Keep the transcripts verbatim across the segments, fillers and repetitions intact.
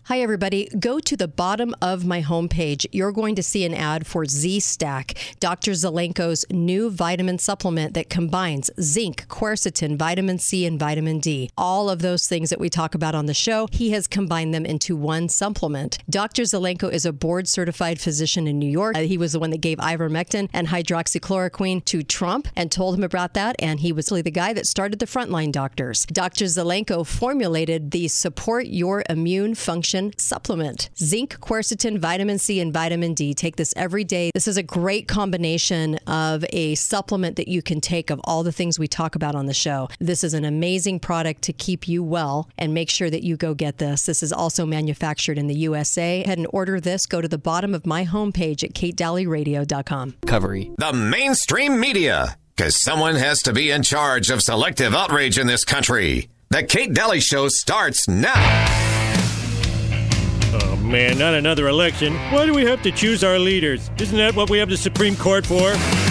Hi, everybody. Go to the bottom of my homepage. You're going to see an ad for Z-Stack, Doctor Zelenko's new vitamin supplement that combines zinc, quercetin, vitamin C, and vitamin D. All of those things that we talk about on the show, he has combined them into one supplement. Doctor Zelenko is a board-certified physician in New York. Uh, he was the one that gave ivermectin and hydroxychloroquine to Trump and told him about that, and he was really the guy that started the Frontline Doctors. Doctor Zelenko formulated the Support Your Immune Function supplement. Zinc, quercetin, vitamin C, and vitamin D. Take this every day. This is a great combination of a supplement that you can take of all the things we talk about on the show. This is an amazing product to keep you well, and make sure that you go get this. This is also manufactured in the U S A. Head and order this. Go to the bottom of my homepage at kate daly radio dot com. Recovery. The mainstream media, because someone has to be in charge of selective outrage in this country. The Kate Daly Show starts now. Oh, man, not another election. Why do we have to choose our leaders? Isn't that what we have the Supreme Court for?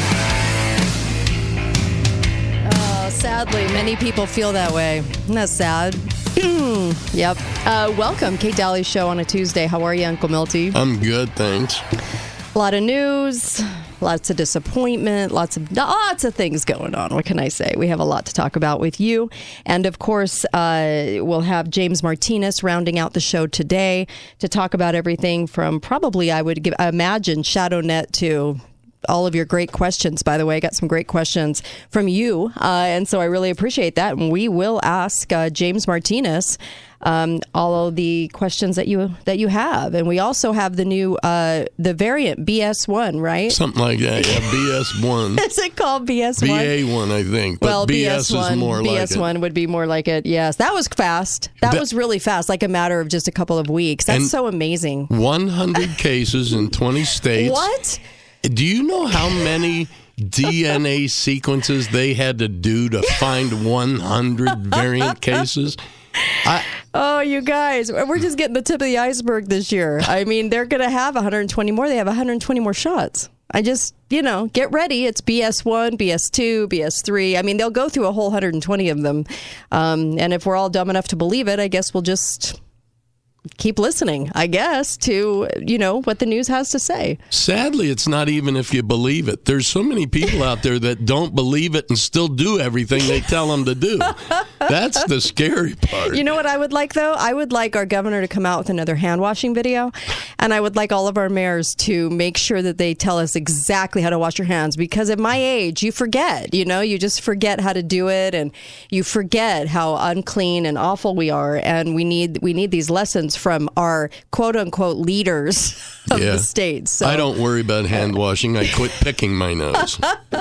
Uh, sadly, many people feel that way. Isn't that sad? Yep. Uh, welcome, Kate Daly Show on a Tuesday. How are you, Uncle Milty? I'm good, thanks. A lot of news, lots of disappointment, lots of lots of things going on. What can I say? We have a lot to talk about with you. And of course, uh, we'll have James Martinez rounding out the show today to talk about everything from probably, I would give, imagine, ShadowNet to all of your great questions. By the way, I got some great questions from you. Uh, and so I really appreciate that. And we will ask uh, James Martinez Um, all of the questions that you that you have. And we also have the new, uh, the variant B S one, right? Something like that, yeah, B S one. Is it called B S one? B A one, I think. But well, B S B S one, is more B S one like it. B S one would be more like it, yes. That was fast. That, that was really fast, like a matter of just a couple of weeks. That's so amazing. one hundred cases in twenty states. What? Do you know how many D N A sequences they had to do to find one hundred variant cases? I, oh, you guys, we're just getting the tip of the iceberg this year. I mean, they're going to have one hundred twenty more. They have one hundred twenty more shots. I just, you know, get ready. It's B S one, B S two, B S three. I mean, they'll go through a whole one hundred twenty of them. Um, and if we're all dumb enough to believe it, I guess we'll just keep listening, I guess, to, you know, what the news has to say. Sadly, it's not even if you believe it. There's so many people out there that don't believe it and still do everything they tell them to do. That's the scary part. You know what I would like, though? I would like our governor to come out with another hand-washing video, and I would like all of our mayors to make sure that they tell us exactly how to wash your hands, because at my age, you forget, you know, you just forget how to do it, and you forget how unclean and awful we are, and we need we need these lessons from our quote-unquote leaders of yeah. the states. So. I don't worry about hand washing. I quit picking my nose.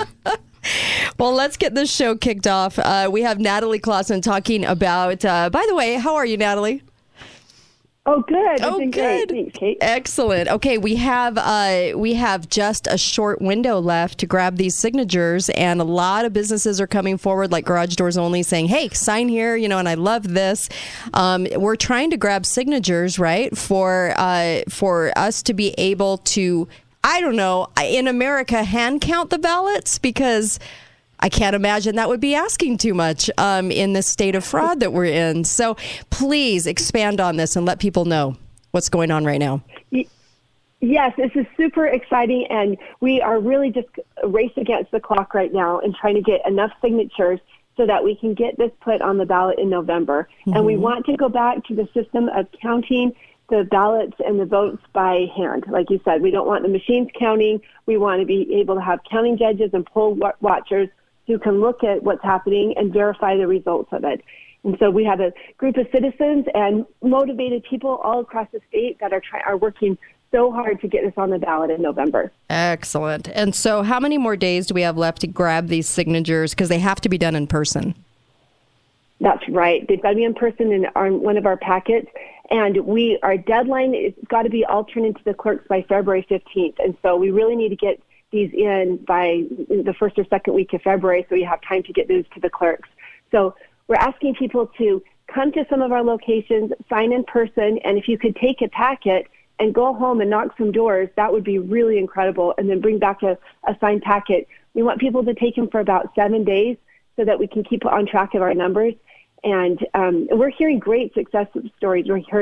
Well, let's get this show kicked off. Uh, we have Natalie Clausen talking about, uh, by the way, how are you, Natalie? Oh, good. Oh, good. good. Thanks, Kate. Excellent. Okay, we have uh, we have just a short window left to grab these signatures, and a lot of businesses are coming forward, like Garage Doors Only, saying, "Hey, sign here," you know. And I love this. Um, we're trying to grab signatures, right, for uh, for us to be able to, I don't know, in America, hand count the ballots, because I can't imagine that would be asking too much um, in this state of fraud that we're in. So please expand on this and let people know what's going on right now. Yes, this is super exciting, and we are really just racing against the clock right now and trying to get enough signatures so that we can get this put on the ballot in November. Mm-hmm. And we want to go back to the system of counting the ballots and the votes by hand. Like you said, we don't want the machines counting. We want to be able to have counting judges and poll watchers who can look at what's happening and verify the results of it. And so we have a group of citizens and motivated people all across the state that are try- are working so hard to get this on the ballot in November. Excellent. And so how many more days do we have left to grab these signatures? Because they have to be done in person. That's right. They've got to be in person in our, one of our packets. And we our deadline has got to be all turned into the clerks by February fifteenth. And so we really need to get these in by the first or second week of February, so we have time to get those to the clerks. So we're asking people to come to some of our locations, sign in person, and if you could take a packet and go home and knock some doors, that would be really incredible, and then bring back a, a signed packet. We want people to take them for about seven days so that we can keep on track of our numbers. And um, we're hearing great success stories. We heard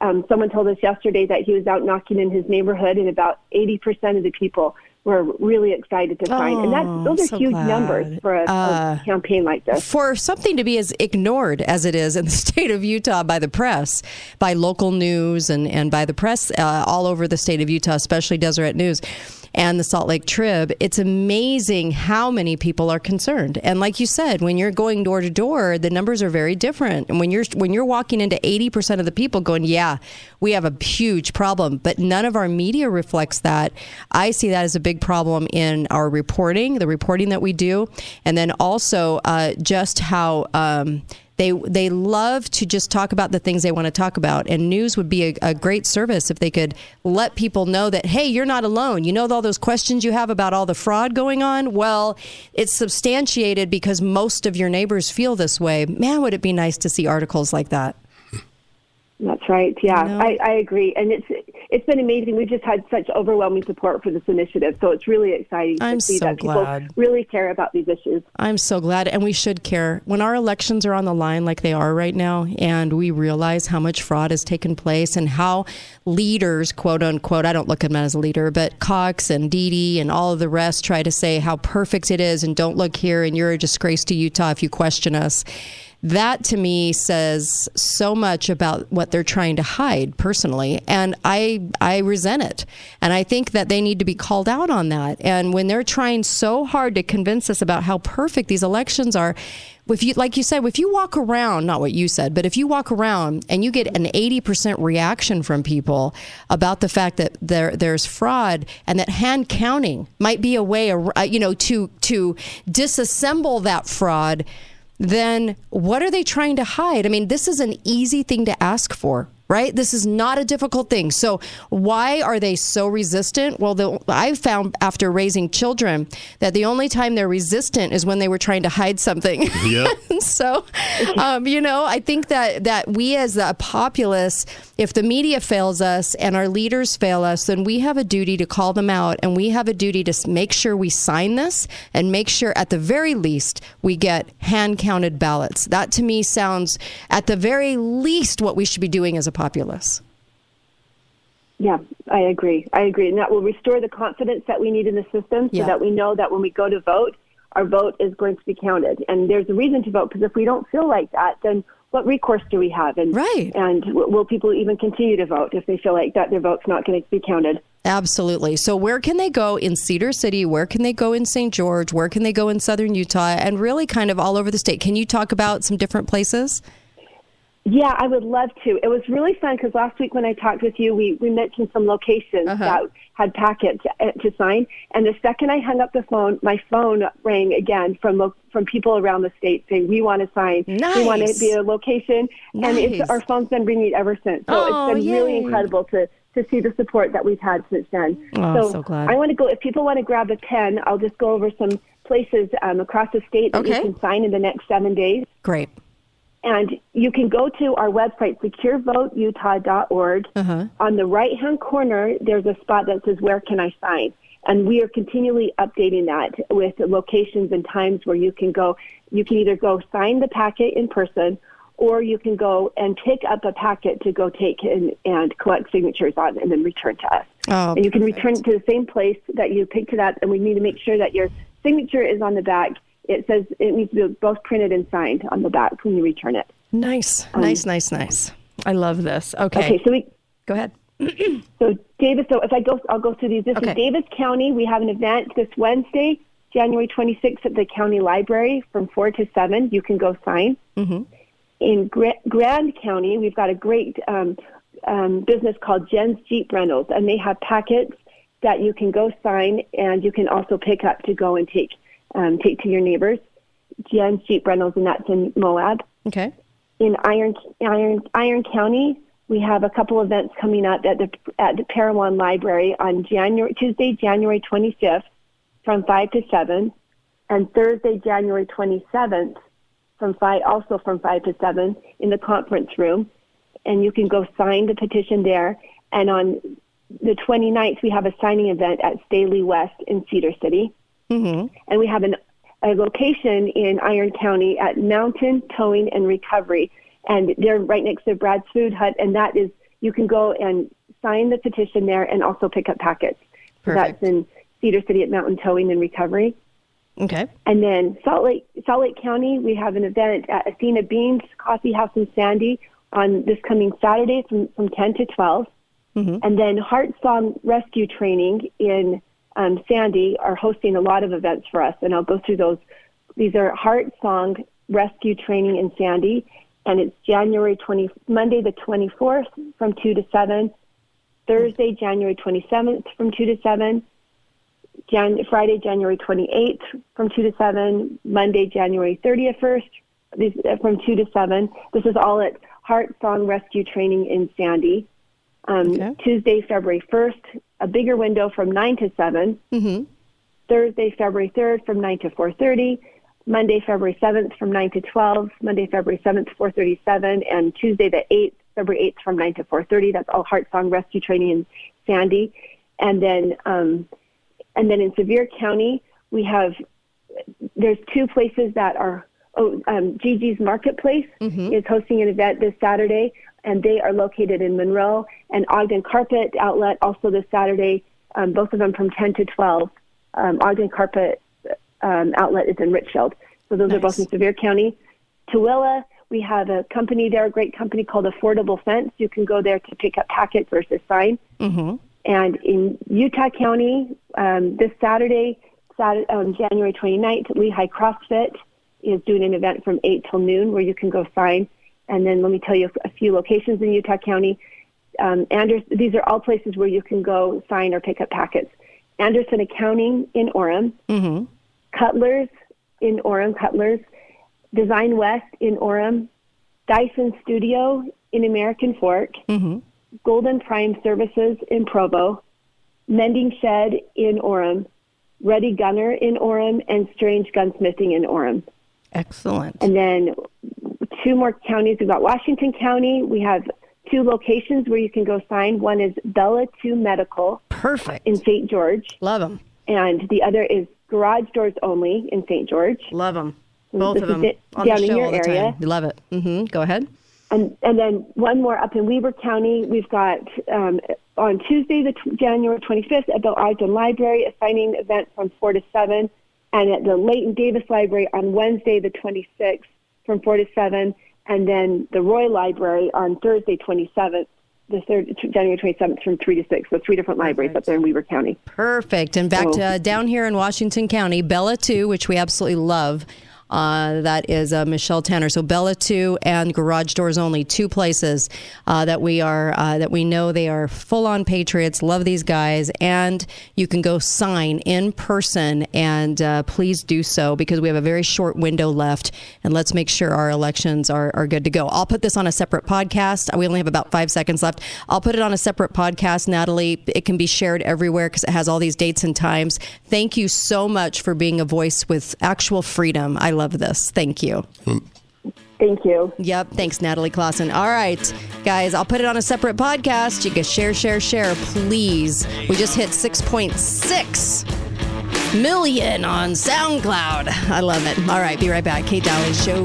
Um, someone told us yesterday that he was out knocking in his neighborhood, and about eighty percent of the people were really excited to sign. Oh, and that, those are so huge glad. numbers for a, Uh, a campaign like this. For something to be as ignored as it is in the state of Utah by the press, by local news and, and by the press uh, all over the state of Utah, especially Deseret News and the Salt Lake Trib, it's amazing how many people are concerned. And like you said, when you're going door to door, the numbers are very different. And when you're when you're walking into eighty percent of the people going, yeah, we have a huge problem, but none of our media reflects that. I see that as a big problem in our reporting, the reporting that we do, and then also uh, just how um, They they love to just talk about the things they want to talk about. And news would be a, a great service if they could let people know that, hey, you're not alone. You know all those questions you have about all the fraud going on? Well, it's substantiated because most of your neighbors feel this way. Man, would it be nice to see articles like that. That's right. Yeah, You know? I, I agree. And it's it's been amazing. We've just had such overwhelming support for this initiative. So it's really exciting I'm to see so that people glad. really care about these issues. I'm so glad, and we should care. When our elections are on the line like they are right now, and we realize how much fraud has taken place and how leaders, quote unquote, I don't look at them as a leader, but Cox and Didi and all of the rest try to say how perfect it is and don't look here and you're a disgrace to Utah if you question us. That to me says so much about what they're trying to hide personally. And I I resent it. And I think that they need to be called out on that. And when they're trying so hard to convince us about how perfect these elections are, if you, like you said, if you walk around, not what you said, but if you walk around and you get an eighty percent reaction from people about the fact that there there's fraud and that hand counting might be a way, uh, you know, to to disassemble that fraud, then what are they trying to hide? I mean, this is an easy thing to ask for, right? This is not a difficult thing. So why are they so resistant? Well, the, I found after raising children that the only time they're resistant is when they were trying to hide something. Yeah. So, um, you know, I think that, that we as a populace, if the media fails us and our leaders fail us, then we have a duty to call them out, and we have a duty to make sure we sign this and make sure at the very least we get hand-counted ballots. That to me sounds at the very least what we should be doing as a populace. Yeah, I agree. I agree. And that will restore the confidence that we need in the system so Yeah. that we know that when we go to vote, our vote is going to be counted. And there's a reason to vote, because if we don't feel like that, then what recourse do we have? And, Right. and w- will people even continue to vote if they feel like that their vote's not going to be counted? Absolutely. So where can they go in Cedar City? Where can they go in Saint George? Where can they go in Southern Utah? And really kind of all over the state. Can you talk about some different places? Yeah, I would love to. It was really fun because last week when I talked with you, we, we mentioned some locations Uh-huh. that had packets uh, to sign. And the second I hung up the phone, my phone rang again from lo- from people around the state saying, we want to sign. Nice. We want to be a location. And Nice. it's, our phone's been ringing ever since. So Oh, it's been really yay. incredible to, to see the support that we've had since then. Oh, so glad. I want to go, if people want to grab a pen, I'll just go over some places um, across the state that Okay. you can sign in the next seven days. Great. And you can go to our website, secure vote utah dot org. Uh-huh. On the right-hand corner, there's a spot that says, where can I sign? And we are continually updating that with locations and times where you can go. You can either go sign the packet in person, or you can go and pick up a packet to go take and, and collect signatures on and then return to us. Oh, and you can perfect. return it to the same place that you picked it up, and we need to make sure that your signature is on the back. It says it needs to be both printed and signed on the back when you return it. Nice, nice, nice, nice. I love this. Okay. Okay, so we Go ahead. so Davis. So if I go, I'll go through these. This Okay. is Davis County. We have an event this Wednesday, January twenty-sixth, at the county library from four to seven. You can go sign. Mm-hmm. In Gra- Grand County, we've got a great um, um, business called Jen's Jeep Rentals, and they have packets that you can go sign, and you can also pick up to go and take um, take to your neighbors. Jen's Jeep Rentals, and that's in Moab. Okay. In Iron Iron Iron County, we have a couple events coming up at the at the Parowan Library on January Tuesday, January twenty-fifth, from five to seven, and Thursday, January twenty-seventh, from five also from five to seven in the conference room, and you can go sign the petition there. And on the twenty-ninth, we have a signing event at Staley West in Cedar City, Mm-hmm. and we have an a location in Iron County at Mountain Towing and Recovery, and they're right next to Brad's Food Hut, and that is you can go and sign the petition there and also pick up packets. So Perfect. That's in Cedar City at Mountain Towing and Recovery. Okay. And then Salt Lake, Salt Lake County, we have an event at Athena Beans Coffee House in Sandy on this coming Saturday from, from ten to twelve. Mm-hmm. And then Heart Song Rescue Training in um, Sandy are hosting a lot of events for us, and I'll go through those. These are Heart Song Rescue Training in Sandy, and it's January twentieth, Monday the twenty-fourth from two to seven, Thursday, January twenty-seventh from two to seven, Jan- Friday, January twenty-eighth from two to seven, Monday, January thirtieth first, these, uh, from two to seven. This is all at Heart Song Rescue Training in Sandy. Um, okay. Tuesday, February first, a bigger window from nine to seven. Mm-hmm. Thursday, February third from nine to four thirty. Monday, February seventh from nine to twelve. Monday, February seventh, four thirty-seven. And Tuesday, the eighth, February eighth from nine to four thirty. That's all Heart Song Rescue Training in Sandy. And then, um, and then in Sevier County, we have, there's two places that are, oh, um, Gigi's Marketplace mm-hmm. is hosting an event this Saturday, and they are located in Monroe, and Ogden Carpet Outlet also this Saturday, um, both of them from ten to twelve. Um, Ogden Carpet um, Outlet is in Richfield. So those nice. Are both in Sevier County. Tooele, we have a company there, a great company called Affordable Fence. You can go there to pick up packets versus sign. Mm-hmm. And in Utah County, um, this Saturday, Saturday um, January twenty-ninth, Lehigh CrossFit is doing an event from eight till noon where you can go sign. And then let me tell you a few locations in Utah County. Um, Anders, these are all places where you can go sign or pick up packets. Anderson Accounting in Orem, mm-hmm. Cutlers in Orem, Cutlers, Design West in Orem, Dyson Studio in American Fork, mm-hmm. Golden Prime Services in Provo, Mending Shed in Orem, Ready Gunner in Orem, and Strange Gunsmithing in Orem. Excellent. And then two more counties. We've got Washington County. We have two locations where you can go sign. One is Bella two Medical. Perfect. In Saint George. Love them. And the other is Garage Doors Only in Saint George. Love them. Both this of them. It, on down the show in your all the area. time. Love it. Mm-hmm. Go ahead. And and then one more up in Weber County. We've got um, on Tuesday, the t- January twenty-fifth, at the Ogden Library, a signing event from four to seven. And at the Leighton Davis Library on Wednesday, the twenty-sixth, from four to seven. And then the Roy Library on Thursday, twenty-seventh, the third, January twenty-seventh, from three to six. So three different libraries Perfect. Up there in Weber County. Perfect. And back so, to, uh, down here in Washington County, Bella two, which we absolutely love. Uh, that is uh, Michelle Tanner. So Bella two and Garage Doors Only, two places uh, that we are uh, that we know they are full on patriots. Love these guys, and you can go sign in person. And uh, please do so because we have a very short window left. And let's make sure our elections are are good to go. I'll put this on a separate podcast. We only have about five seconds left. I'll put it on a separate podcast, Natalie. It can be shared everywhere because it has all these dates and times. Thank you so much for being a voice with actual freedom. I love. Love this. Thank you. Thank you. Yep. Thanks, Natalie Clausen. All right, guys, I'll put it on a separate podcast. You can share, share, share, please. We just hit six point six million on SoundCloud. I love it. All right, be right back. Kate Daly Show.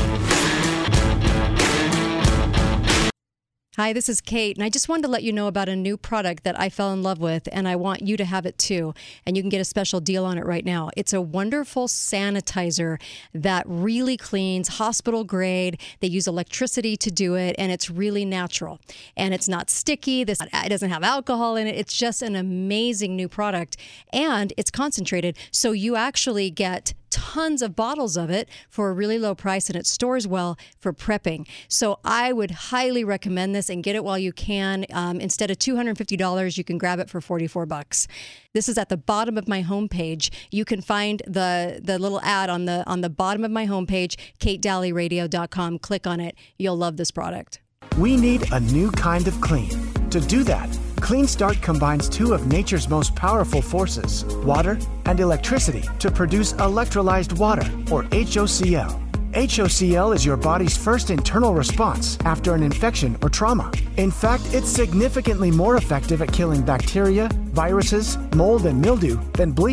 Hi, this is Kate, and I just wanted to let you know about a new product that I fell in love with, and I want you to have it too. And you can get a special deal on it right now. It's a wonderful sanitizer that really cleans, hospital grade. They use electricity to do it, and it's really natural. And it's not sticky. This it doesn't have alcohol in it. It's just an amazing new product, and it's concentrated, so you actually get tons of bottles of it for a really low price, and it stores well for prepping. So I would highly recommend this and get it while you can. Um, instead of two hundred fifty dollars, you can grab it for forty-four bucks. This is at the bottom of my homepage. You can find the the little ad on the on the bottom of my homepage, kate daly radio dot com. Click on it. You'll love this product. We need a new kind of clean. To do that, Clean Start combines two of nature's most powerful forces, water and electricity, to produce electrolyzed water, or H O C L. H O C L is your body's first internal response after an infection or trauma. In fact, it's significantly more effective at killing bacteria, viruses, mold, and mildew than bleach.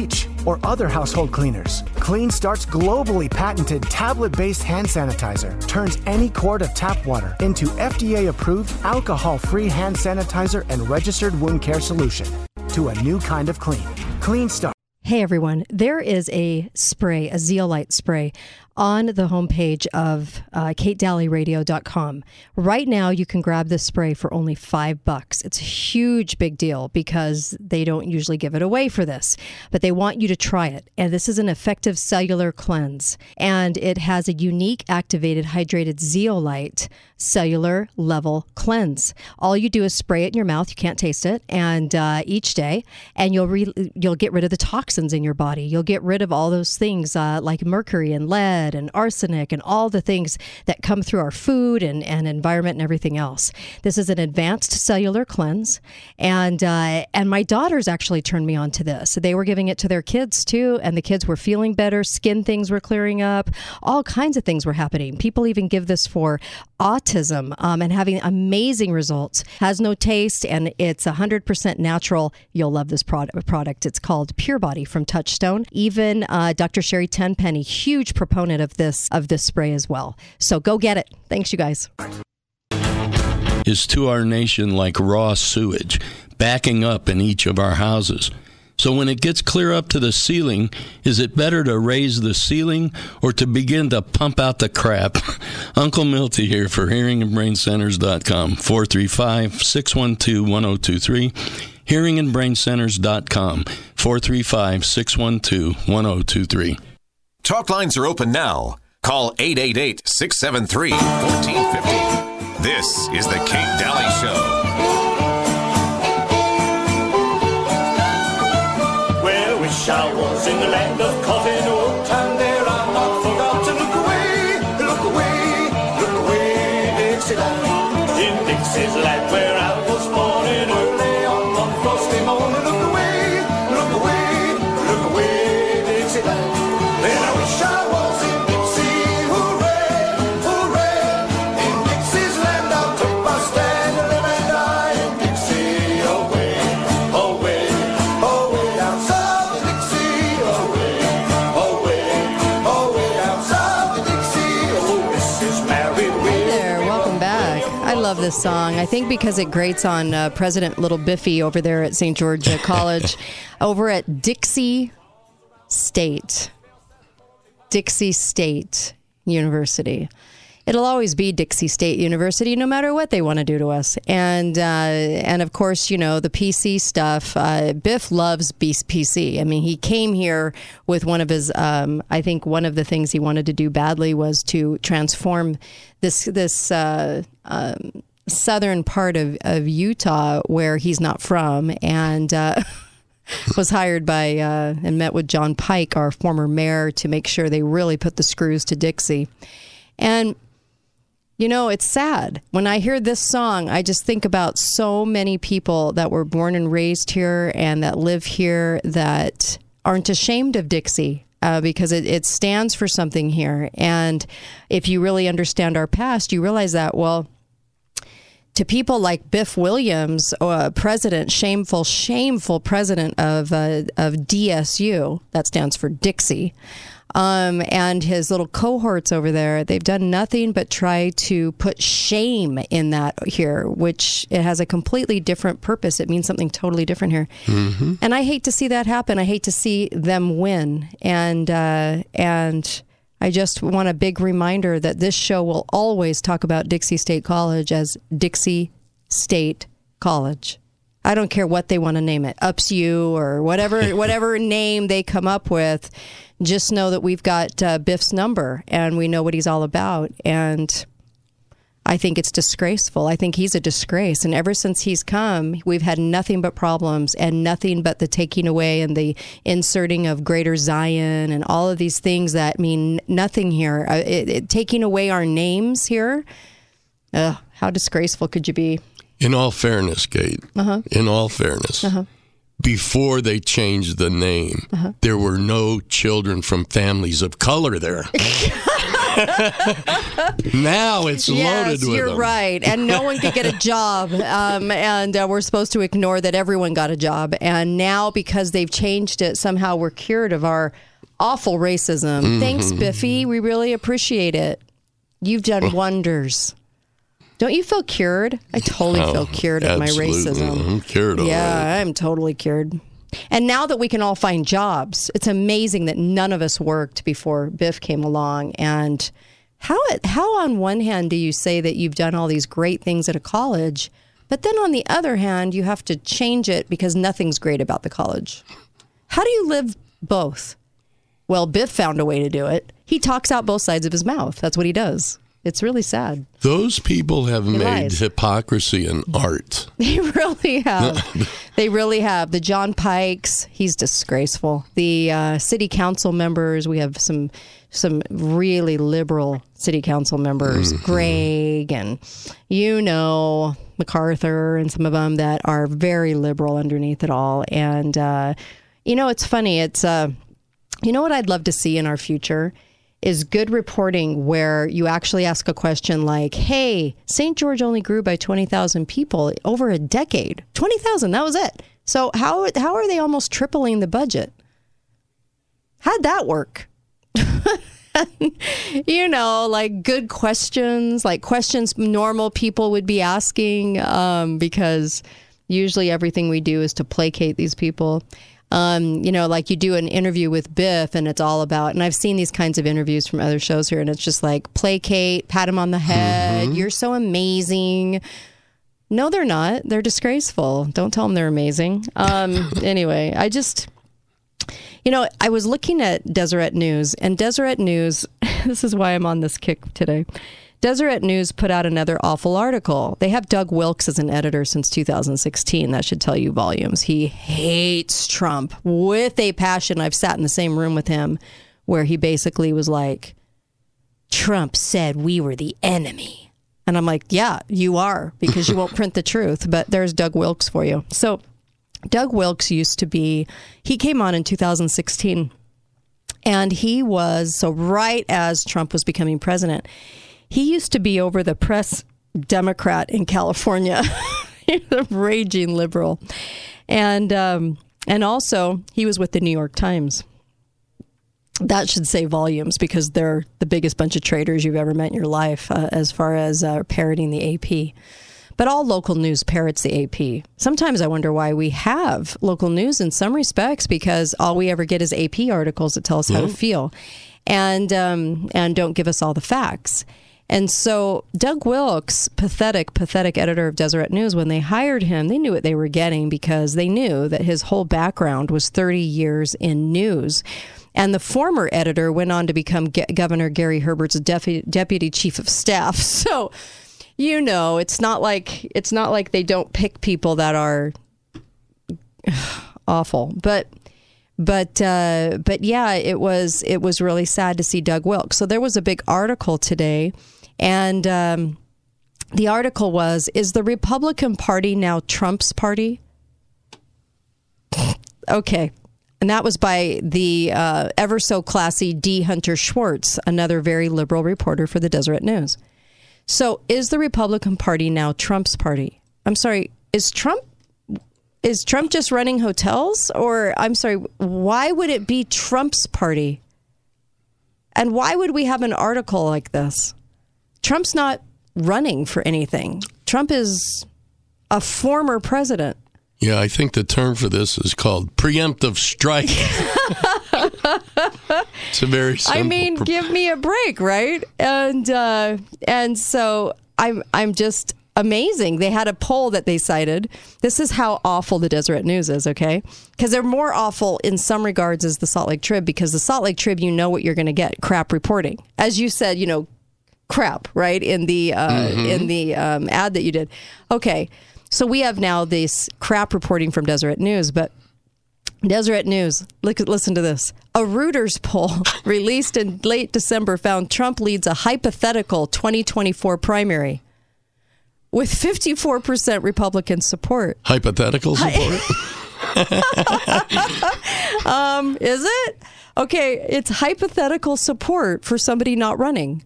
or other household cleaners. Clean Start's globally patented tablet-based hand sanitizer turns any quart of tap water into F D A-approved, alcohol-free hand sanitizer and registered wound care solution to a new kind of clean. Clean Start. Hey everyone, there is a spray, a zeolite spray, on the homepage of uh, kate daly radio dot com. Right now, you can grab this spray for only five bucks. It's a huge big deal because they don't usually give it away for this, but they want you to try it. And this is an effective cellular cleanse, and it has a unique activated hydrated zeolite cellular level cleanse. All you do is spray it in your mouth. You can't taste it, and uh, each day, and you'll re- you'll get rid of the toxins in your body. You'll get rid of all those things uh, like mercury and lead and arsenic and all the things that come through our food and, and environment and everything else. This is an advanced cellular cleanse, and uh, and my daughters actually turned me on to this. They were giving it to their kids too, and the kids were feeling better. Skin things were clearing up. All kinds of things were happening. People even give this for autism um, and having amazing results. Has no taste, and it's one hundred percent natural. You'll love this product. product. It's called Pure Body from Touchstone. Even uh, Doctor Sherry Tenpenny, huge proponent of this of this spray as well. So go get it. Thanks, you guys. Is to our nation like raw sewage, backing up in each of our houses. So when it gets clear up to the ceiling, is it better to raise the ceiling or to begin to pump out the crap? Uncle Milty here for hearing and brain centers dot com, four three five, six one two, one zero two three. hearing and brain centers dot com, four three five, six one two, one zero two three. Talk lines are open now. Call eight eight eight, six seven three, one four five zero. This is the Kate Daly Show. Well, wish I was in the land of cotton wool, and there I not forgot to look away, look away, look away, Dixieland. In Dixie's land where I was born in early on one frosty morning, look away, look away, look away, Dixieland. Then I wish I was in Dixie, hooray, hooray. In Dixie's land I'll take my stand and live and die in Dixie, away, away, away down south of Dixie, away, away, away down south of Dixie. Oh, Missus Mary Wade. There, welcome back. I love this song. I think because it grates on uh, President Little Biffy over there at Saint George uh, College, over at Dixie State. Dixie State University. It'll always be Dixie State University, no matter what they want to do to us. And uh, and of course, you know, the P C stuff. Uh, Biff loves P C. I mean, he came here with one of his. Um, I think one of the things he wanted to do badly was to transform this this uh, um, southern part of, of Utah where he's not from, and. Uh, was hired by uh, and met with John Pike, our former mayor, to make sure they really put the screws to Dixie. And, you know, it's sad. When I hear this song, I just think about so many people that were born and raised here and that live here that aren't ashamed of Dixie. Uh, because it, it stands for something here. And if you really understand our past, you realize that, well, to people like Biff Williams, uh, president, shameful, shameful president of uh, of D S U, that stands for Dixie, um, and his little cohorts over there, they've done nothing but try to put shame in that here, which it has a completely different purpose. It means something totally different here. Mm-hmm. And I hate to see that happen. I hate to see them win. And uh, and... I just want a big reminder that this show will always talk about Dixie State College as Dixie State College. I don't care what they want to name it, U P S U or whatever whatever name they come up with. Just know that we've got uh, Biff's number and we know what he's all about. And I think it's disgraceful. I think he's a disgrace. And ever since he's come, we've had nothing but problems and nothing but the taking away and the inserting of Greater Zion and all of these things that mean nothing here. Uh, it, it, taking away our names here. Uh, how disgraceful could you be? In all fairness, Kate, uh-huh. in all fairness, uh-huh. before they changed the name, uh-huh. there were no children from families of color there. Now it's yes, loaded with you're them. right. And no one could get a job. Um, and uh, we're supposed to ignore that everyone got a job. And now, because they've changed it, somehow we're cured of our awful racism. Mm-hmm. Thanks, Biffy. We really appreciate it. You've done wonders. Don't you feel cured? I totally oh, feel cured of my racism. I'm cured of Yeah, I'm totally cured. And now that we can all find jobs, it's amazing that none of us worked before Biff came along. And how, how on one hand do you say that you've done all these great things at a college, but then on the other hand, you have to change it because nothing's great about the college? How do you live both? Well, Biff found a way to do it. He talks out both sides of his mouth. That's what he does. It's really sad. Those people have he made lies. hypocrisy an art. They really have. They really have. The John Pikes, he's disgraceful. The uh, city council members, we have some some really liberal city council members, mm-hmm. Greg and, you know, MacArthur and some of them that are very liberal underneath it all. And, uh, you know, it's funny. It's, uh, you know what I'd love to see in our future? Is good reporting where you actually ask a question like, hey, Saint George only grew by twenty thousand people over a decade. twenty thousand, that was it. So how how are they almost tripling the budget? How'd that work? You know, like good questions, like questions normal people would be asking, um, because usually everything we do is to placate these people. Um, you know, like you do an interview with Biff and it's all about, and I've seen these kinds of interviews from other shows here, and it's just like placate, pat him on the head. Mm-hmm. You're so amazing. No, they're not. They're disgraceful. Don't tell them they're amazing. Um, anyway, I just, you know, I was looking at Deseret News, and Deseret News, this is why I'm on this kick today. Deseret News put out another awful article. They have Doug Wilkes as an editor since two thousand sixteen. That should tell you volumes. He hates Trump with a passion. I've sat in the same room with him where he basically was like, Trump said we were the enemy. And I'm like, yeah, you are, because you won't print the truth. But there's Doug Wilkes for you. So Doug Wilkes used to be, he came on in two thousand sixteen. And he was, so right as Trump was becoming president, he used to be over the press Democrat in California. He's a raging liberal. And um, and also, he was with the New York Times. That should say volumes, because they're the biggest bunch of traitors you've ever met in your life uh, as far as uh, parroting the A P. But all local news parrots the A P. Sometimes I wonder why we have local news in some respects, because all we ever get is A P articles that tell us how mm. to feel and um, and don't give us all the facts. And so Doug Wilkes, pathetic, pathetic editor of Deseret News, when they hired him, they knew what they were getting, because they knew that his whole background was thirty years in news. And the former editor went on to become G- Governor Gary Herbert's deputy, deputy chief of staff. So, you know, it's not like it's not like they don't pick people that are awful. But But uh, but yeah, it was it was really sad to see Doug Wilkes. So there was a big article today, and um, the article was, is the Republican Party now Trump's party? Okay. And that was by the uh, ever so classy D. Hunter Schwartz, another very liberal reporter for the Deseret News. So is the Republican Party now Trump's party? I'm sorry, is Trump Is Trump just running hotels? Or, I'm sorry, why would it be Trump's party? And why would we have an article like this? Trump's not running for anything. Trump is a former president. Yeah, I think the term for this is called preemptive strike. It's a very simple... I mean, pro- give me a break, right? And uh, and so I'm I'm just... amazing. They had a poll that they cited. This is how awful the Deseret News is, okay? Because they're more awful in some regards as the Salt Lake Trib, because the Salt Lake Trib, you know what you're going to get, crap reporting. As you said, you know, crap, right, in the uh, mm-hmm. in the um, ad that you did. Okay, so we have now this crap reporting from Deseret News, but Deseret News, look, listen to this. A Reuters poll released in late December found Trump leads a hypothetical twenty twenty-four primary with fifty-four percent Republican support. Hypothetical support? um, is it? Okay, it's hypothetical support for somebody not running.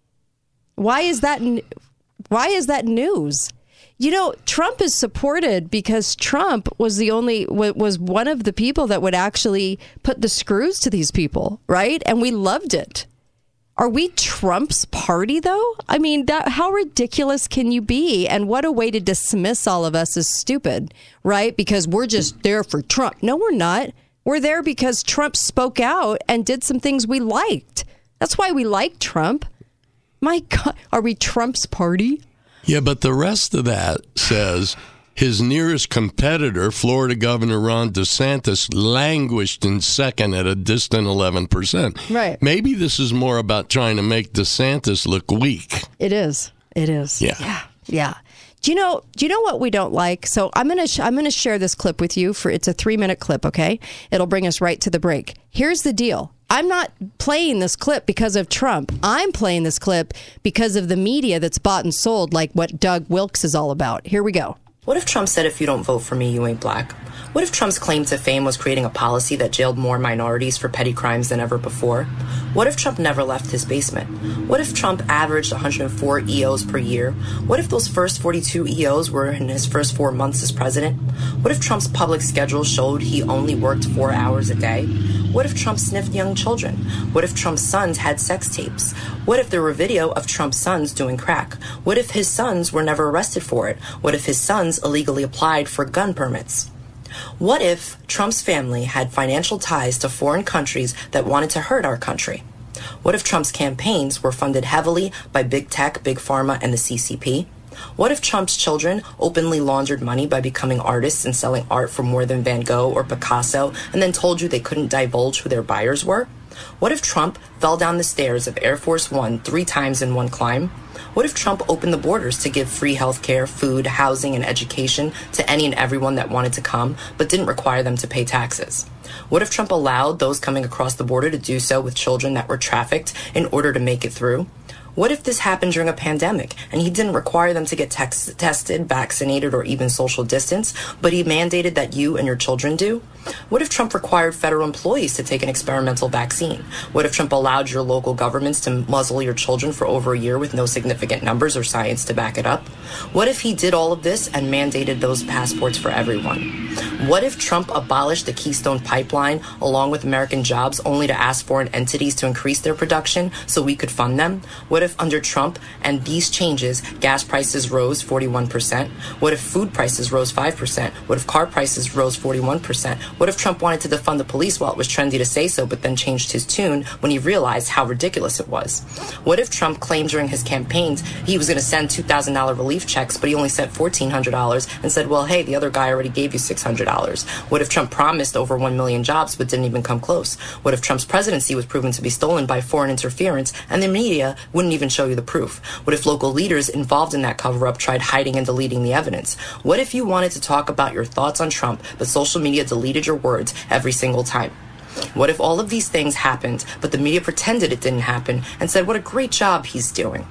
Why is that? Why is that news? You know, Trump is supported because Trump was the only was one of the people that would actually put the screws to these people, right? And we loved it. Are we Trump's party, though? I mean, that how ridiculous can you be? And what a way to dismiss all of us as stupid, right? Because we're just there for Trump. No, we're not. We're there because Trump spoke out and did some things we liked. That's why we like Trump. My God, are we Trump's party? Yeah, but the rest of that says his nearest competitor, Florida Governor Ron DeSantis, languished in second at a distant eleven percent. Right. Maybe this is more about trying to make DeSantis look weak. It is. It is. Yeah. Yeah. Yeah. Do you know? Do you know what we don't like? So I'm gonna sh- I'm gonna share this clip with you. For it's a three minute clip. Okay, it'll bring us right to the break. Here's the deal. I'm not playing this clip because of Trump. I'm playing this clip because of the media that's bought and sold, like what Doug Wilkes is all about. Here we go. What if Trump said, if you don't vote for me, you ain't black? What if Trump's claim to fame was creating a policy that jailed more minorities for petty crimes than ever before? What if Trump never left his basement? What if Trump averaged one hundred four E Os per year? What if those first forty-two E Os were in his first four months as president? What if Trump's public schedule showed he only worked four hours a day? What if Trump sniffed young children? What if Trump's sons had sex tapes? What if there were video of Trump's sons doing crack? What if his sons were never arrested for it? What if his sons illegally applied for gun permits? What if Trump's family had financial ties to foreign countries that wanted to hurt our country? What if Trump's campaigns were funded heavily by big tech, big pharma, and the C C P? What if Trump's children openly laundered money by becoming artists and selling art for more than Van Gogh or Picasso, and then told you they couldn't divulge who their buyers were? What if Trump fell down the stairs of Air Force One three times in one climb? What if Trump opened the borders to give free health care, food, housing, and education to any and everyone that wanted to come, but didn't require them to pay taxes? What if Trump allowed those coming across the border to do so with children that were trafficked in order to make it through? What if this happened during a pandemic and he didn't require them to get tex- tested, vaccinated, or even social distance, but he mandated that you and your children do? What if Trump required federal employees to take an experimental vaccine? What if Trump allowed your local governments to muzzle your children for over a year with no significant numbers or science to back it up? What if he did all of this and mandated those passports for everyone? What if Trump abolished the Keystone Pipeline along with American jobs only to ask foreign entities to increase their production so we could fund them? What if under Trump and these changes, gas prices rose forty-one percent? What if food prices rose five percent? What if car prices rose forty-one percent? What if Trump wanted to defund the police while it was trendy to say so, but then changed his tune when he realized how ridiculous it was? What if Trump claimed during his campaigns he was going to send two thousand dollars relief checks, but he only sent fourteen hundred dollars and said, well, hey, the other guy already gave you six hundred dollars? What if Trump promised over one million jobs but didn't even come close? What if Trump's presidency was proven to be stolen by foreign interference and the media wouldn't even show you the proof? What if local leaders involved in that cover-up tried hiding and deleting the evidence? What if you wanted to talk about your thoughts on Trump, but social media deleted your words every single time? What if all of these things happened, but the media pretended it didn't happen and said what a great job he's doing?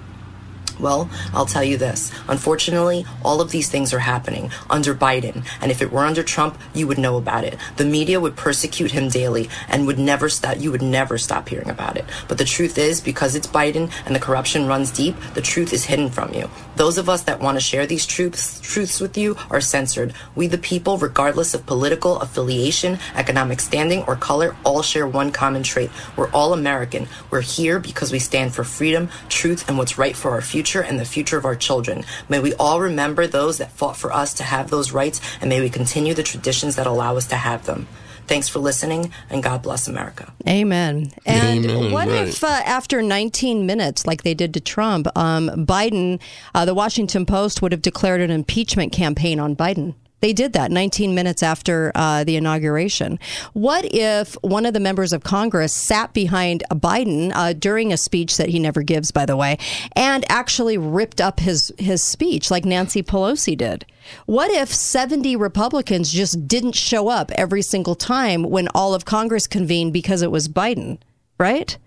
Well, I'll tell you this. Unfortunately, all of these things are happening under Biden. And if it were under Trump, you would know about it. The media would persecute him daily and would never stop. You would never stop hearing about it. But the truth is, because it's Biden and the corruption runs deep, the truth is hidden from you. Those of us that want to share these truths, truths with you are censored. We the people, regardless of political affiliation, economic standing, or color, all share one common trait. We're all American. We're here because we stand for freedom, truth, and what's right for our future and the future of our children. May we all remember those that fought for us to have those rights, and may we continue the traditions that allow us to have them. Thanks for listening, and God bless America. Amen. And Amen, what right. if uh, after nineteen minutes, like they did to Trump, um, Biden, uh, the Washington Post would have declared an impeachment campaign on Biden? They did that nineteen minutes after uh, the inauguration. What if one of the members of Congress sat behind Biden uh, during a speech that he never gives, by the way, and actually ripped up his, his speech like Nancy Pelosi did? What if seventy Republicans just didn't show up every single time when all of Congress convened because it was Biden, right?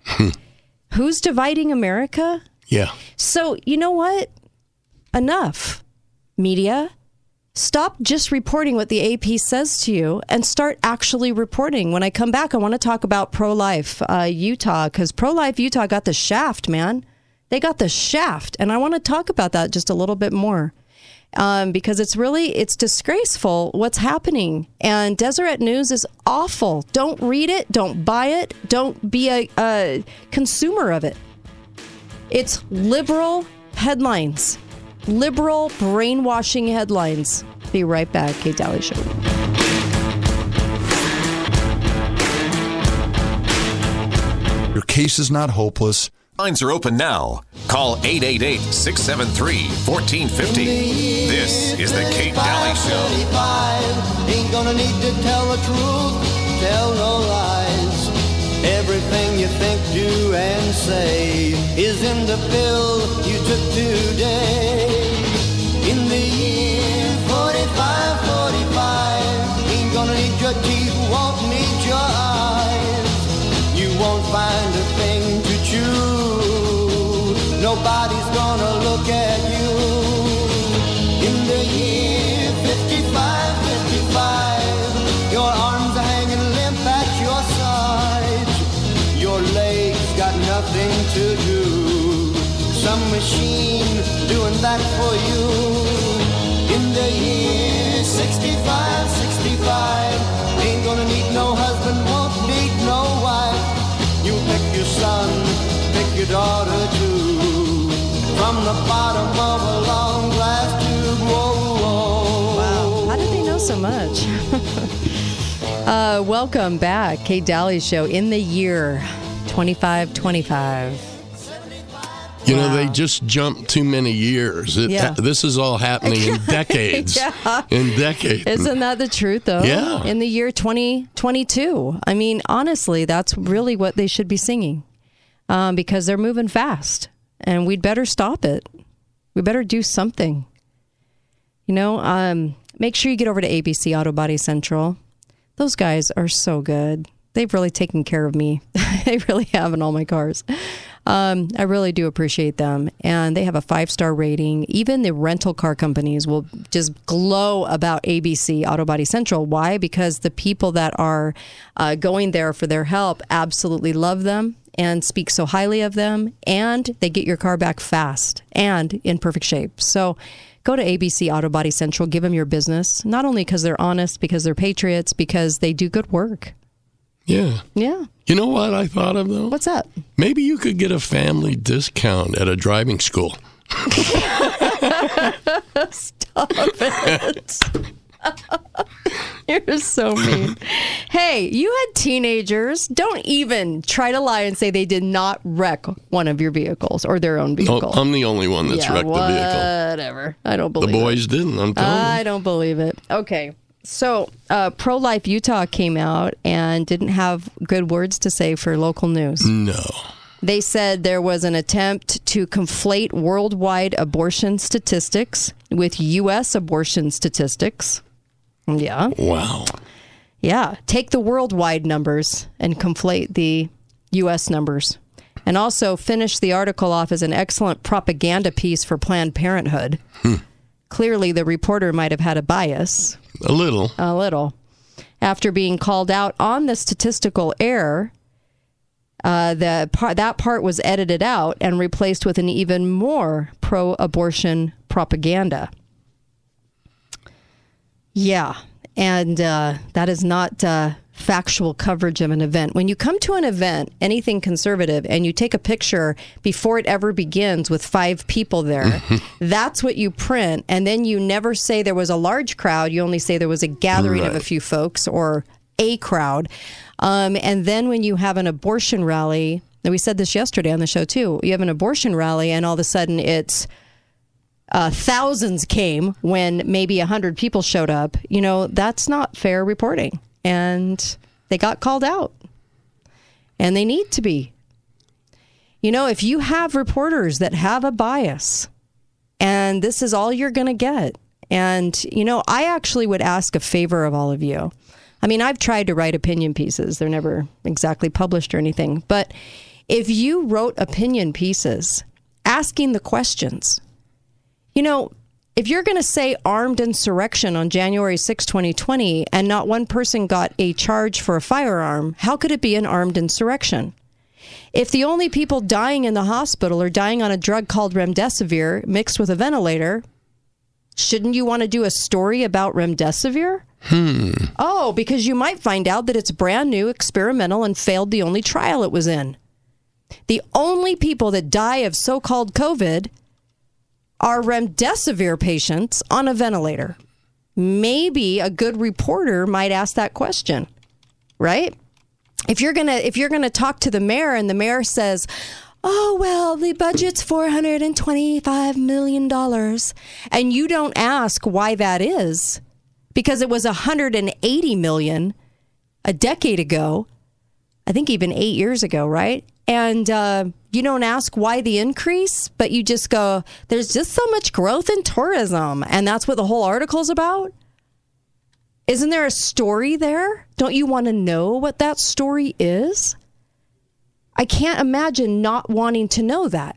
Who's dividing America? Yeah. So, you know what? Enough, media. Stop just reporting what the A P says to you and start actually reporting. When I come back, I want to talk about Pro-Life uh, Utah, because Pro-Life Utah got the shaft, man. They got the shaft, and I want to talk about that just a little bit more. Um, because it's really, it's disgraceful what's happening. And Deseret News is awful. Don't read it. Don't buy it. Don't be a, a consumer of it. It's liberal headlines. Liberal brainwashing headlines. Be right back. Kate Daly Show. Your case is not hopeless. Lines are open now. Call eight eight eight, six seven three, one four five zero. This is the Kate Daly Show. Ain't gonna need to tell the truth, tell no lies. Everything you think, do, and say is in the pill you took today. In the year forty-five forty-five, ain't gonna need your teeth, won't need your eyes. You won't find a thing to chew. Nobody's gonna look at you. In the year fifty-five fifty-five, your arms are hanging limp at your side. Your legs got nothing to do. Some machine doing that for you. In the year sixty-five sixty-five, ain't gonna need no husband, won't need no wife. You pick your son, pick your daughter too. From the bottom of a long glass tube. Whoa, whoa. Wow, how did they know so much? uh, welcome back, Kate Daly Show in the year twenty-five twenty-five. You wow. know, they just jumped too many years. It, yeah. This is all happening in decades. yeah. In decades. Isn't that the truth, though? Yeah. In the year twenty twenty-two. I mean, honestly, that's really what they should be singing, um, because they're moving fast, and we'd better stop it. We better do something. You know, um, make sure you get over to A B C Auto Body Central. Those guys are so good. They've really taken care of me. They really have in all my cars. Um, I really do appreciate them. And they have a five-star rating. Even the rental car companies will just glow about A B C Auto Body Central. Why? Because the people that are uh, going there for their help absolutely love them and speak so highly of them. And they get your car back fast and in perfect shape. So go to A B C Auto Body Central. Give them your business. Not only because they're honest, because they're patriots, because they do good work. Yeah. Yeah. You know what I thought of, though? What's that? Maybe you could get a family discount at a driving school. Stop it. You're so mean. Hey, you had teenagers. Don't even try to lie and say they did not wreck one of your vehicles or their own vehicle. Oh, I'm the only one that's yeah, wrecked the vehicle. Whatever. I don't believe it. The boys it. didn't, I'm telling you. I don't believe it. Okay. So, uh, Pro-Life Utah came out and didn't have good words to say for local news. No. They said there was an attempt to conflate worldwide abortion statistics with U S abortion statistics. Yeah. Wow. Yeah. Take the worldwide numbers and conflate the U S numbers. And also finish the article off as an excellent propaganda piece for Planned Parenthood. Hmm. Clearly, the reporter might have had a bias. A little. A little. After being called out on the statistical error, uh, the part, that part was edited out and replaced with an even more pro-abortion propaganda. Yeah, and uh, that is not uh, factual coverage of an event. When you come to an event, anything conservative, and you take a picture before it ever begins with five people there, that's what you print, and then you never say there was a large crowd. You only say there was a gathering right. of a few folks or a crowd. Um, and then when you have an abortion rally, and we said this yesterday on the show too, you have an abortion rally, and all of a sudden it's Uh, thousands came when maybe a hundred people showed up. You know, that's not fair reporting. And they got called out. And they need to be. You know, if you have reporters that have a bias, and this is all you're going to get. And, you know, I actually would ask a favor of all of you. I mean, I've tried to write opinion pieces. They're never exactly published or anything. But if you wrote opinion pieces asking the questions, you know, If you're going to say armed insurrection on January sixth, twenty twenty, and not one person got a charge for a firearm, how could it be an armed insurrection? If the only people dying in the hospital are dying on a drug called remdesivir mixed with a ventilator, shouldn't you want to do a story about remdesivir? Hmm. Oh, because you might find out that it's brand new, experimental, and failed the only trial it was in. The only people that die of so-called COVID are remdesivir patients on a ventilator. Maybe a good reporter might ask that question, right? If you're gonna if you're gonna talk to the mayor and the mayor says, "Oh well, the budget's four hundred twenty-five million dollars," and you don't ask why that is, because it was one hundred eighty million dollars a decade ago, I think even eight years ago, right? And uh, you don't ask why the increase, but you just go, there's just so much growth in tourism. And that's what the whole article's about. Isn't there a story there? Don't you want to know what that story is? I can't imagine not wanting to know that.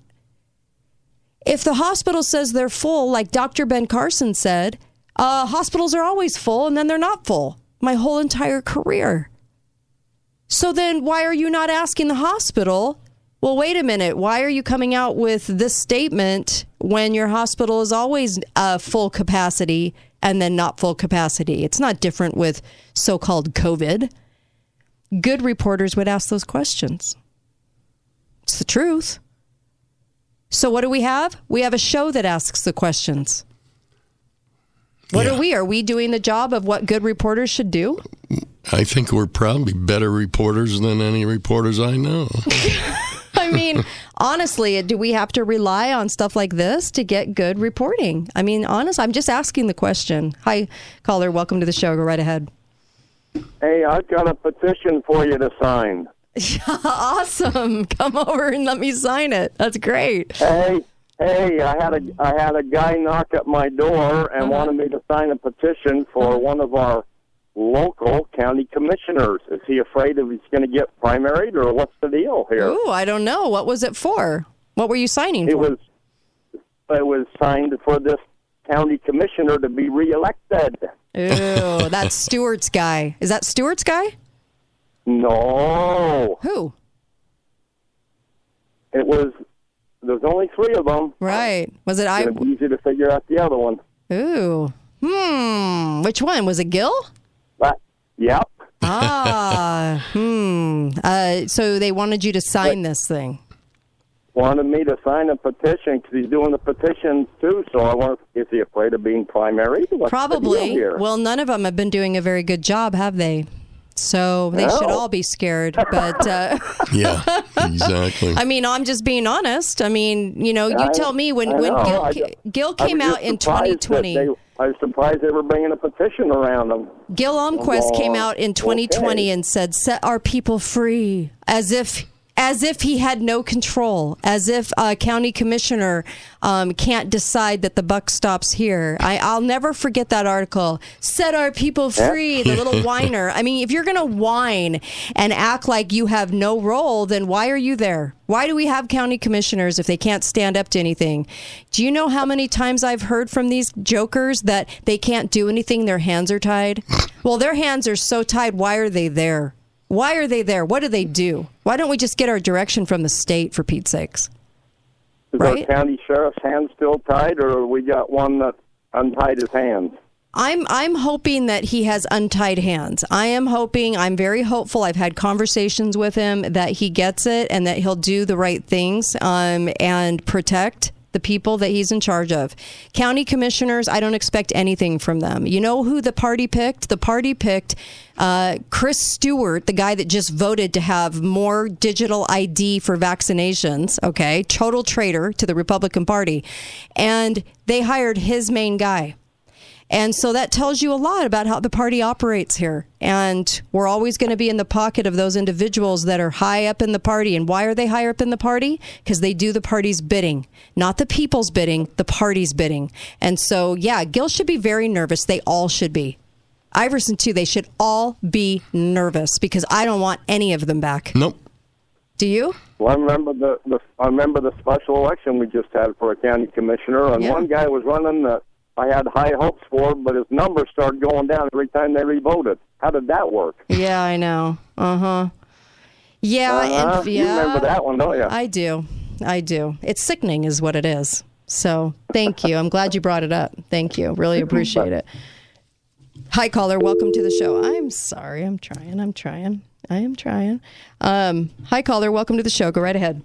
If the hospital says they're full, like Doctor Ben Carson said, uh, hospitals are always full and then they're not full my whole entire career. So then why are you not asking the hospital, well, wait a minute, why are you coming out with this statement when your hospital is always uh, full capacity and then not full capacity? It's not different with so-called COVID. Good reporters would ask those questions. It's the truth. So what do we have? We have a show that asks the questions. What yeah. are we? Are we doing the job of what good reporters should do? I think we're probably better reporters than any reporters I know. I mean, honestly, do we have to rely on stuff like this to get good reporting? I mean, honestly, I'm just asking the question. Hi, caller. Welcome to the show. Go right ahead. Hey, I've got a petition for you to sign. Awesome. Come over and let me sign it. That's great. Hey, hey, I had a I had a guy knock at my door and uh-huh. wanted me to sign a petition for uh-huh. one of our local county commissioners. Is he afraid of he's going to get primaried, or what's the deal here? Ooh, I don't know. What was it for? What were you signing it for? Was, it was signed for this county commissioner to be reelected. Ooh, that's Stewart's guy. Is that Stewart's guy? No. Who? It was, there's only three of them. Right. Was it I? It's easy to figure out the other one. Ooh. Hmm. Which one? Was it Gil? But, yep. Ah. hmm. Uh, so they wanted you to sign but, this thing. Wanted me to sign a petition because he's doing the petitions too. So I want. Is he afraid of being primary? What's Probably. The deal here? Well, none of them have been doing a very good job, have they? So they no. should all be scared. But uh, yeah, exactly. I mean, I'm just being honest. I mean, you know, you I, tell me when, when Gil, I, Gil came out in twenty twenty. They, I was surprised they were bringing a petition around them. Gil Almquist oh, came out in twenty twenty okay. and said, "Set our people free," as if as if he had no control, as if a county commissioner um, can't decide that the buck stops here. I, I'll never forget that article. Set our people free, the little whiner. I mean, if you're going to whine and act like you have no role, then why are you there? Why do we have county commissioners if they can't stand up to anything? Do you know how many times I've heard from these jokers that they can't do anything, their hands are tied? Well, their hands are so tied, why are they there? Why are they there? What do they do? Why don't we just get our direction from the state, for Pete's sakes? Is right? our county sheriff's hands still tied, or we got one that untied his hands? I'm I'm hoping that he has untied hands. I am hoping, I'm very hopeful. I've had conversations with him that he gets it and that he'll do the right things um, and protect the people that he's in charge of. County commissioners, I don't expect anything from them. You know who the party picked? The party picked uh, Chris Stewart, the guy that just voted to have more digital I D for vaccinations. Okay, total traitor to the Republican Party. And they hired his main guy. And so that tells you a lot about how the party operates here. And we're always going to be in the pocket of those individuals that are high up in the party. And why are they higher up in the party? Because they do the party's bidding. Not the people's bidding, the party's bidding. And so, yeah, Gil should be very nervous. They all should be. Iverson, too, they should all be nervous because I don't want any of them back. Nope. Do you? Well, I remember the, the I remember the special election we just had for a county commissioner, and yeah. one guy was running the I had high hopes for him, but his numbers started going down every time they revoted. How did that work? Yeah, I know. Uh-huh. Yeah, uh-huh. and, yeah. You remember that one, don't you? I do. I do. It's sickening is what it is. So thank you. I'm glad you brought it up. Thank you. Really appreciate it. Hi, caller. Welcome to the show. I'm sorry. I'm trying. I'm trying. I am trying. Um, hi, caller. Welcome to the show. Go right ahead.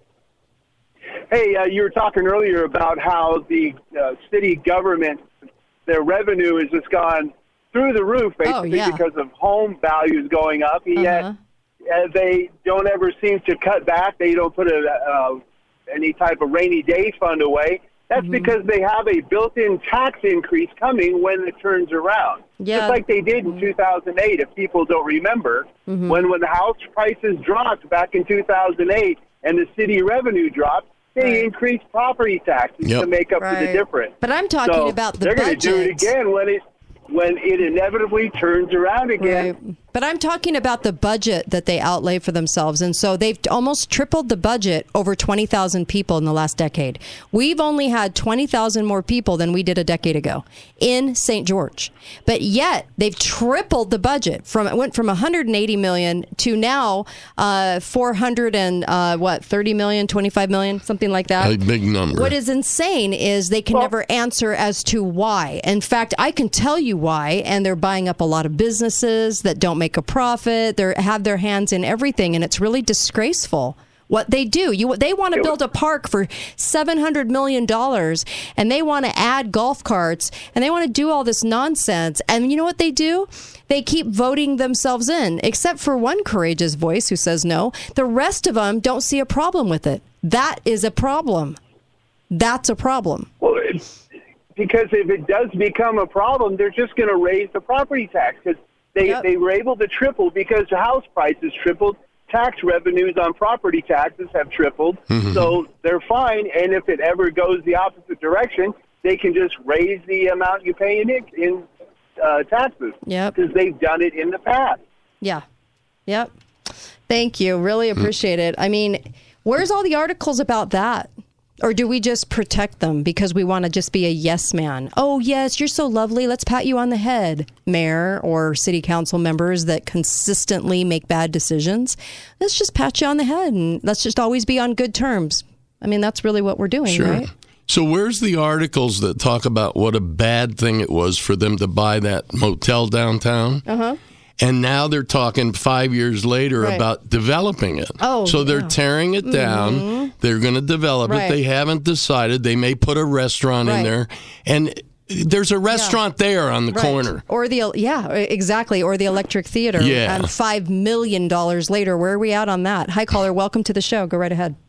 Hey, uh, you were talking earlier about how the uh, city government, their revenue has just gone through the roof, basically, oh, yeah. because of home values going up. Yet uh-huh. uh, they don't ever seem to cut back. They don't put a, uh, any type of rainy day fund away. That's mm-hmm. because they have a built-in tax increase coming when it turns around. Yeah. Just like they did in two thousand eight, if people don't remember. Mm-hmm. When, when the house prices dropped back in two thousand eight and the city revenue dropped, they right. increased property taxes yep. to make up right. for the difference. But I'm talking so about the they're budget. They're going to do it again when it, when it inevitably turns around again. Right. But I'm talking about the budget that they outlay for themselves. And so they've almost tripled the budget over twenty thousand people in the last decade. We've only had twenty thousand more people than we did a decade ago in Saint George. But yet they've tripled the budget. From it went from one hundred eighty million to now uh, four hundred and uh, what, thirty million, twenty-five million, something like that. A big number. What is insane is they can well, never answer as to why. In fact, I can tell you why, and they're buying up a lot of businesses that don't make a profit. They have their hands in everything, and it's really disgraceful what they do. You, they want to build a park for seven hundred million dollars, and they want to add golf carts, and they want to do all this nonsense. And you know what they do? They keep voting themselves in, except for one courageous voice who says no. The rest of them don't see a problem with it. That is a problem. That's a problem. Well, it's, because if it does become a problem, they're just going to raise the property tax because they, yep. they were able to triple because the house prices tripled. Tax revenues on property taxes have tripled. Mm-hmm. So they're fine. And if it ever goes the opposite direction, they can just raise the amount you pay in, in uh, taxes. Yep. Because they've done it in the past. Yeah. Yep. Thank you. Really appreciate mm. it. I mean, where's all the articles about that? Or do we just protect them because we want to just be a yes man? Oh, yes, you're so lovely. Let's pat you on the head, mayor or city council members that consistently make bad decisions. Let's just pat you on the head and let's just always be on good terms. I mean, that's really what we're doing, sure. right? So where's the articles that talk about what a bad thing it was for them to buy that motel downtown? Uh-huh. And now they're talking five years later right. about developing it. Oh, so they're yeah. tearing it down. Mm-hmm. They're going to develop right. it. They haven't decided. They may put a restaurant right. in there. And there's a restaurant yeah. there on the right. corner. Or the, yeah, exactly. Or the Electric Theater. Yeah. And five million dollars later. Where are we at on that? Hi, caller. Welcome to the show. Go right ahead.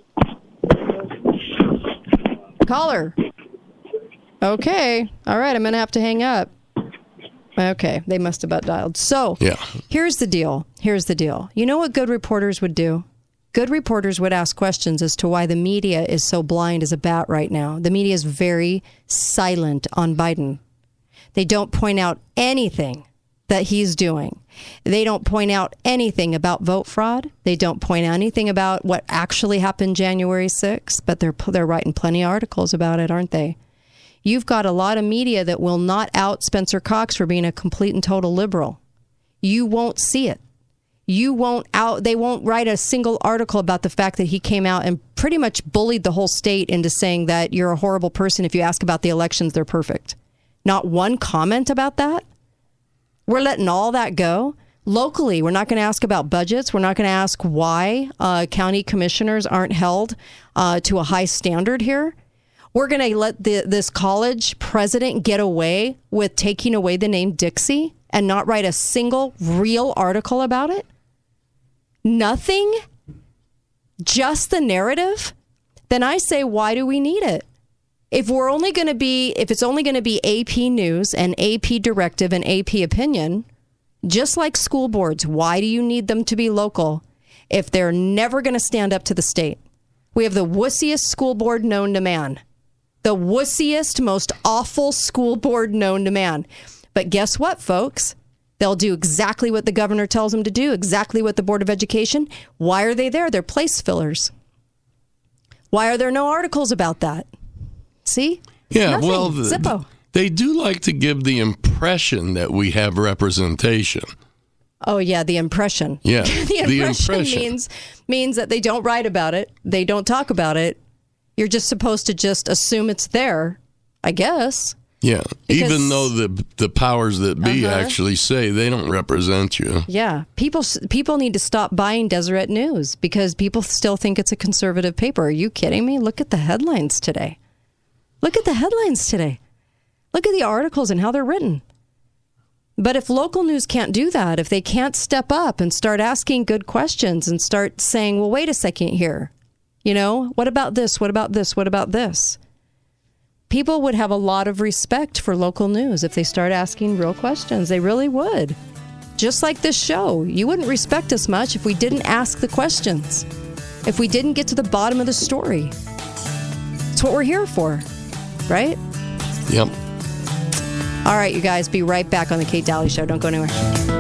Caller. Okay. All right. I'm going to have to hang up. Okay, they must have butt dialed. So yeah. here's the deal. Here's the deal. You know what good reporters would do? Good reporters would ask questions as to why the media is so blind as a bat right now. The media is very silent on Biden. They don't point out anything that he's doing. They don't point out anything about vote fraud. They don't point out anything about what actually happened January sixth, but they're they're writing plenty of articles about it, aren't they? You've got a lot of media that will not out Spencer Cox for being a complete and total liberal. You won't see it. You won't out. They won't write a single article about the fact that he came out and pretty much bullied the whole state into saying that you're a horrible person. If you ask about the elections, they're perfect. Not one comment about that. We're letting all that go. Locally, we're not going to ask about budgets. We're not going to ask why uh, county commissioners aren't held uh, to a high standard here. We're going to let the, this college president get away with taking away the name Dixie and not write a single real article about it? Nothing? Just the narrative? Then I say, why do we need it? If we're only going to be, if it's only going to be A P News and A P Directive and A P Opinion, just like school boards, why do you need them to be local if they're never going to stand up to the state? We have the wussiest school board known to man. The wussiest, most awful school board known to man. But guess what, folks? They'll do exactly what the governor tells them to do, exactly what the Board of Education. Why are they there? They're place fillers. Why are there no articles about that? See? Yeah, Nothing. well, the, Zippo. they do like to give the impression that we have representation. Oh, yeah, the impression. Yeah, the impression, the impression. means means that they don't write about it. They don't talk about it. You're just supposed to just assume it's there, I guess. Yeah, Because- even though the the powers that be Uh-huh. actually say they don't represent you. Yeah, people people need to stop buying Deseret News because people still think it's a conservative paper. Are you kidding me? Look at the headlines today. Look at the headlines today. Look at the articles and how they're written. But if local news can't do that, if they can't step up and start asking good questions and start saying, well, wait a second here, you know, what about this? What about this? What about this? People would have a lot of respect for local news if they start asking real questions. They really would. Just like this show, you wouldn't respect us much if we didn't ask the questions, if we didn't get to the bottom of the story. It's what we're here for, right? Yep. All right, you guys, be right back on the Kate Daly Show. Don't go anywhere.